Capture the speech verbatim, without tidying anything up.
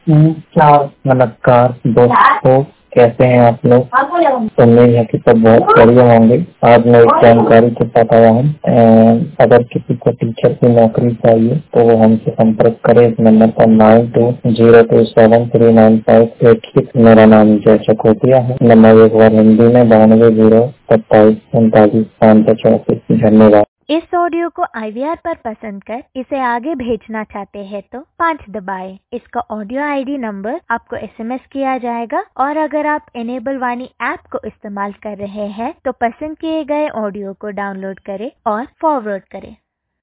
हम्म, क्या नमस्कार दोस्तों, कैसे हैं आप लोग। उम्मीद है कि सब बहुत बढ़िया होंगे। आज मैं एक जानकारी के साथ आया हूँ। अ, अगर किसी को टीचर की नौकरी चाहिए तो वो हमसे संपर्क करे इस नंबर पर nine two zero two seven three nine five eight six. मेरा नाम जय चकोटिया है। नंबर एक बार हिंदी में बानवे जीरो सत्ताईस उनतालीस पाँच सौ चौंतीस। धन्यवाद। इस ऑडियो को आई वी आर पर पसंद कर इसे आगे भेजना चाहते हैं तो पाँच दबाएं। इसका ऑडियो आई डी नंबर आपको एस एम एस किया जाएगा और अगर आप इनेबल वाणी ऐप को इस्तेमाल कर रहे हैं तो पसंद किए गए ऑडियो को डाउनलोड करें और फॉरवर्ड करें।